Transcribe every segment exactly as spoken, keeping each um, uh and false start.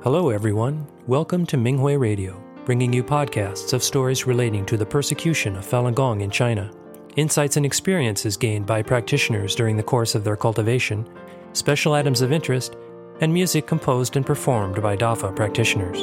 Hello, everyone. Welcome to Minghui Radio, bringing you podcasts of stories relating to the persecution of Falun Gong in China, insights and experiences gained by practitioners during the course of their cultivation, special items of interest, and music composed and performed by Dafa practitioners.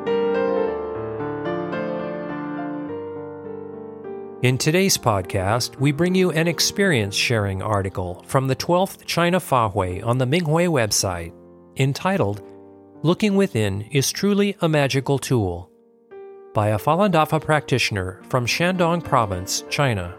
In today's podcast, we bring you an experience-sharing article from the twelfth China Fahui on the Minghui website, entitled Looking Within is Truly a Magical Tool, by a Falun Dafa practitioner from Shandong Province, China.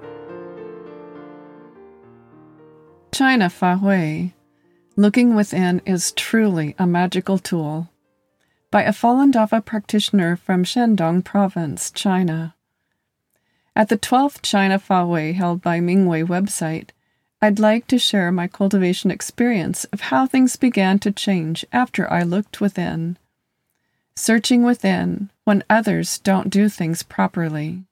China Fahui, Looking Within is Truly a Magical Tool, by a Falun Dafa practitioner from Shandong Province, China. At the twelfth China Fahui held by Minghui website, I'd like to share my cultivation experience of how things began to change after I looked within. Searching within when others don't do things properly.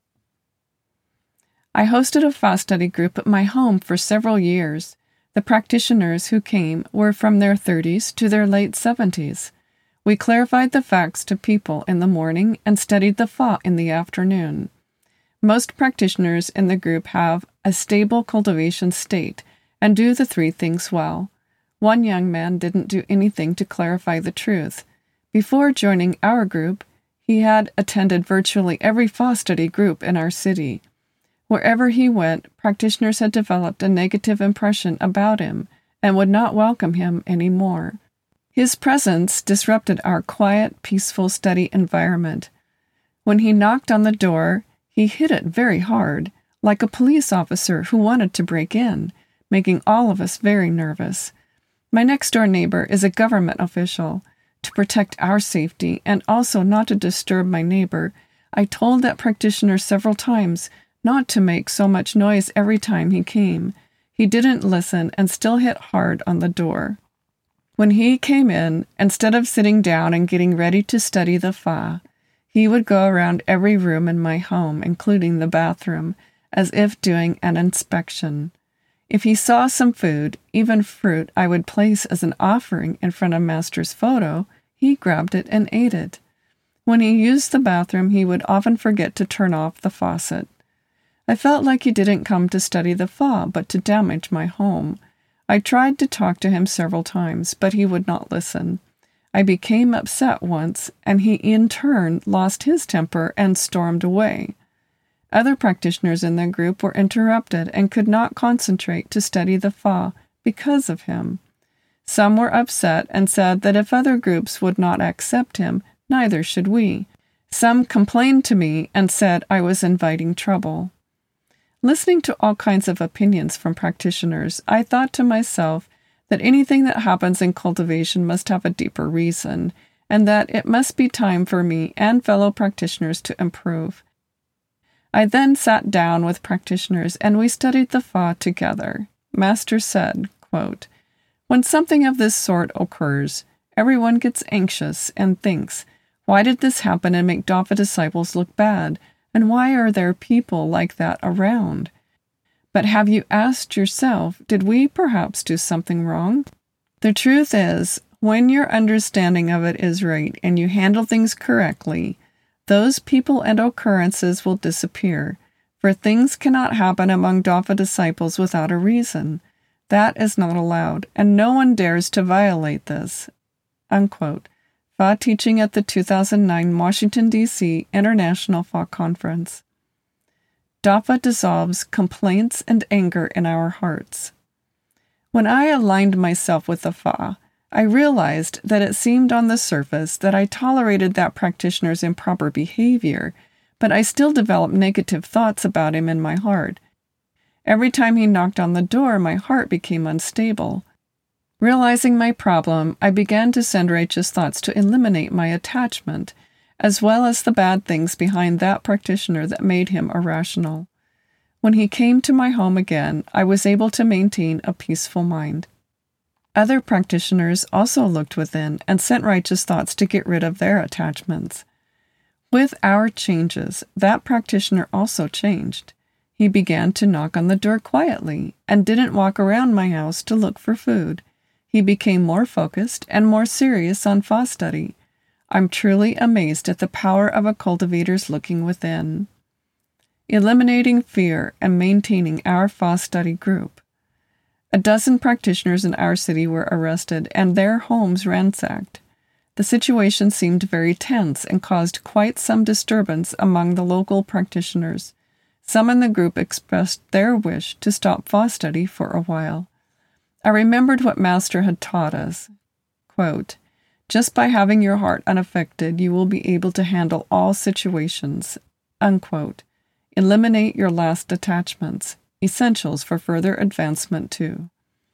I hosted a Fa study group at my home for several years. The practitioners who came were from their thirties to their late seventies. We clarified the facts to people in the morning and studied the Fa in the afternoon. Most practitioners in the group have a stable cultivation state and do the three things well. One young man didn't do anything to clarify the truth. Before joining our group, he had attended virtually every Fa study group in our city. Wherever he went, practitioners had developed a negative impression about him and would not welcome him anymore. His presence disrupted our quiet, peaceful study environment. When he knocked on the door, he hit it very hard, like a police officer who wanted to break in, making all of us very nervous. My next-door neighbor is a government official. To protect our safety and also not to disturb my neighbor, I told that practitioner several times not to make so much noise every time he came. He didn't listen and still hit hard on the door. When he came in, instead of sitting down and getting ready to study the Fa, he would go around every room in my home, including the bathroom, as if doing an inspection. If he saw some food, even fruit I would place as an offering in front of Master's photo, he grabbed it and ate it. When he used the bathroom, he would often forget to turn off the faucet. I felt like he didn't come to study the Fa, but to damage my home. I tried to talk to him several times, but he would not listen. I became upset once, and he in turn lost his temper and stormed away. Other practitioners in the group were interrupted and could not concentrate to study the Fa because of him. Some were upset and said that if other groups would not accept him, neither should we. Some complained to me and said I was inviting trouble. Listening to all kinds of opinions from practitioners, I thought to myself that anything that happens in cultivation must have a deeper reason, and that it must be time for me and fellow practitioners to improve. I then sat down with practitioners and we studied the Fa together. Master said, quote, "When something of this sort occurs, everyone gets anxious and thinks, why did this happen and make Dafa disciples look bad, and why are there people like that around? But have you asked yourself, did we perhaps do something wrong? The truth is, when your understanding of it is right and you handle things correctly, those people and occurrences will disappear, for things cannot happen among Dafa disciples without a reason. That is not allowed, and no one dares to violate this." Unquote. Fa teaching at the two thousand nine Washington, D C International Fa Conference. Dafa dissolves complaints and anger in our hearts. When I aligned myself with the Fa, I realized that it seemed on the surface that I tolerated that practitioner's improper behavior, but I still developed negative thoughts about him in my heart. Every time he knocked on the door, my heart became unstable. Realizing my problem, I began to send righteous thoughts to eliminate my attachment, as well as the bad things behind that practitioner that made him irrational. When he came to my home again, I was able to maintain a peaceful mind. Other practitioners also looked within and sent righteous thoughts to get rid of their attachments. With our changes, that practitioner also changed. He began to knock on the door quietly and didn't walk around my house to look for food. He became more focused and more serious on Fa study. I'm truly amazed at the power of a cultivator's looking within. Eliminating fear and maintaining our F A study group. A dozen practitioners in our city were arrested and their homes ransacked. The situation seemed very tense and caused quite some disturbance among the local practitioners. Some in the group expressed their wish to stop F A study for a while. I remembered what Master had taught us. Quote, "Just by having your heart unaffected, you will be able to handle all situations." Unquote. Eliminate your last attachments. Essentials for further advancement too.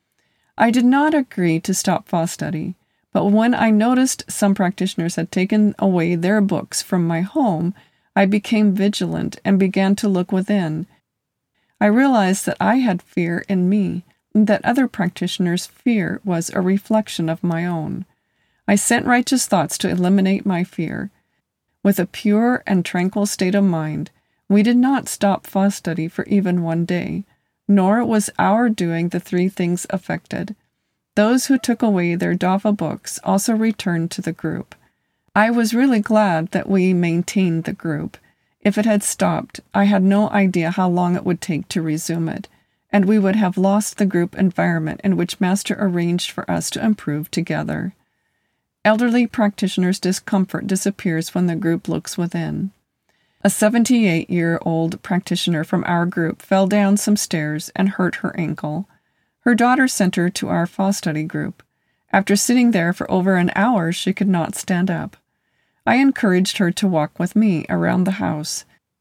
I did not agree to stop F A study, but when I noticed some practitioners had taken away their books from my home, I became vigilant and began to look within. I realized that I had fear in me, and that other practitioners' fear was a reflection of my own. I sent righteous thoughts to eliminate my fear. With a pure and tranquil state of mind, we did not stop F A study for even one day, nor was our doing the three things affected. Those who took away their D A F A books also returned to the group. I was really glad that we maintained the group. If it had stopped, I had no idea how long it would take to resume it, and we would have lost the group environment in which Master arranged for us to improve together. Elderly practitioners' discomfort disappears when the group looks within. A seventy-eight-year-old practitioner from our group fell down some stairs and hurt her ankle. Her daughter sent her to our F A study group. After sitting there for over an hour, she could not stand up. I encouraged her to walk with me around the house.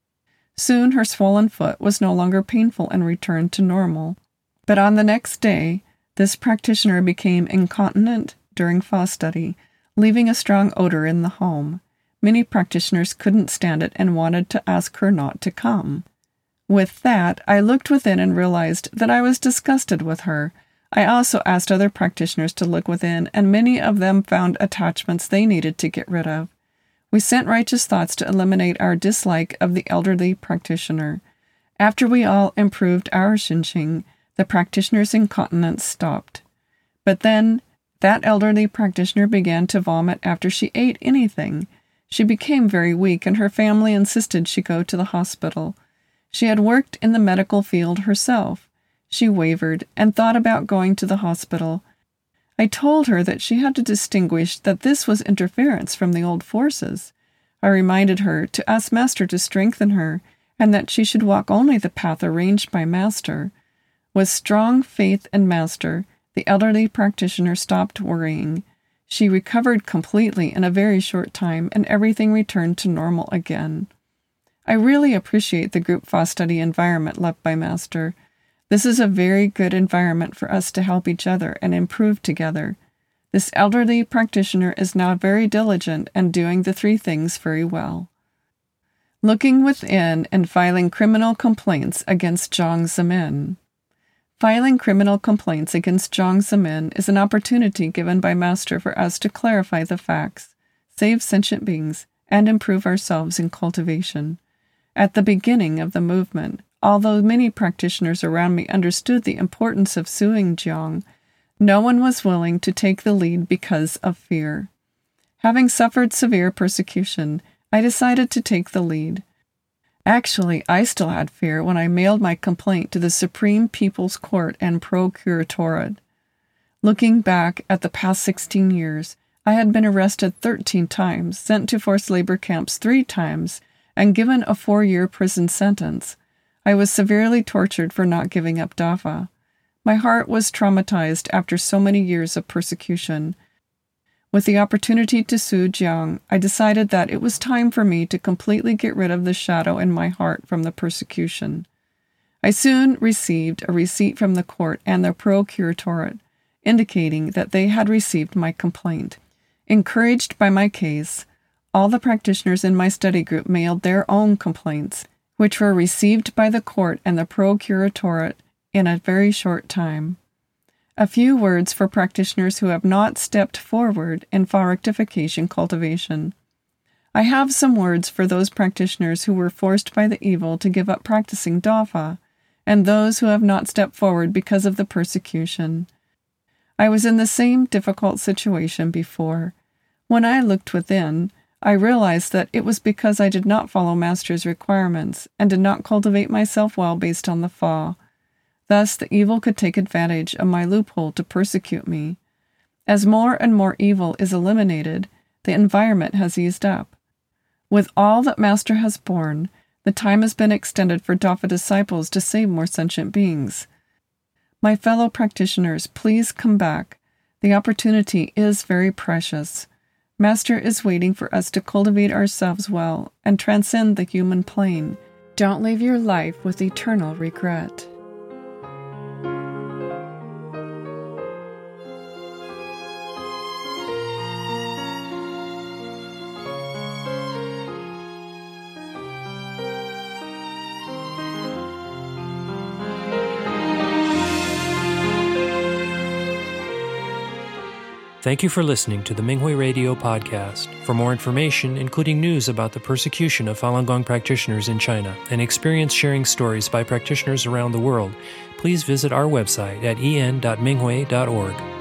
Soon her swollen foot was no longer painful and returned to normal. But on the next day, this practitioner became incontinent during F A study, leaving a strong odor in the home. Many practitioners couldn't stand it and wanted to ask her not to come. With that, I looked within and realized that I was disgusted with her. I also asked other practitioners to look within, and many of them found attachments they needed to get rid of. We sent righteous thoughts to eliminate our dislike of the elderly practitioner. After we all improved our Xinqing, the practitioner's incontinence stopped. But then, that elderly practitioner began to vomit after she ate anything. She became very weak, and her family insisted she go to the hospital. She had worked in the medical field herself. She wavered and thought about going to the hospital. I told her that she had to distinguish that this was interference from the old forces. I reminded her to ask Master to strengthen her, and that she should walk only the path arranged by Master. With strong faith in Master, the elderly practitioner stopped worrying. She recovered completely in a very short time, and everything returned to normal again. I really appreciate the group F A study environment left by Master. This is a very good environment for us to help each other and improve together. This elderly practitioner is now very diligent and doing the three things very well. Looking within and filing criminal complaints against Jiang Zemin. Filing criminal complaints against Jiang Zemin is an opportunity given by Master for us to clarify the facts, save sentient beings, and improve ourselves in cultivation. At the beginning of the movement, although many practitioners around me understood the importance of suing Jiang, no one was willing to take the lead because of fear. Having suffered severe persecution, I decided to take the lead. Actually, I still had fear when I mailed my complaint to the Supreme People's Court and Procuratorate. Looking back at the past sixteen years, I had been arrested thirteen times, sent to forced labor camps three times, and given a four-year prison sentence. I was severely tortured for not giving up D A F A. My heart was traumatized after so many years of persecution. With the opportunity to sue Jiang, I decided that it was time for me to completely get rid of the shadow in my heart from the persecution. I soon received a receipt from the court and the Procuratorate, indicating that they had received my complaint. Encouraged by my case, all the practitioners in my study group mailed their own complaints, which were received by the court and the Procuratorate in a very short time. A few words for practitioners who have not stepped forward in F A rectification cultivation. I have some words for those practitioners who were forced by the evil to give up practicing D A F A, and those who have not stepped forward because of the persecution. I was in the same difficult situation before. When I looked within, I realized that it was because I did not follow Master's requirements and did not cultivate myself well based on the Fa. Thus, the evil could take advantage of my loophole to persecute me. As more and more evil is eliminated, the environment has eased up. With all that Master has borne, the time has been extended for Dafa disciples to save more sentient beings. My fellow practitioners, please come back. The opportunity is very precious. Master is waiting for us to cultivate ourselves well and transcend the human plane. Don't live your life with eternal regret. Thank you for listening to the Minghui Radio podcast. For more information, including news about the persecution of Falun Gong practitioners in China and experience-sharing stories by practitioners around the world, please visit our website at en dot minghui dot org.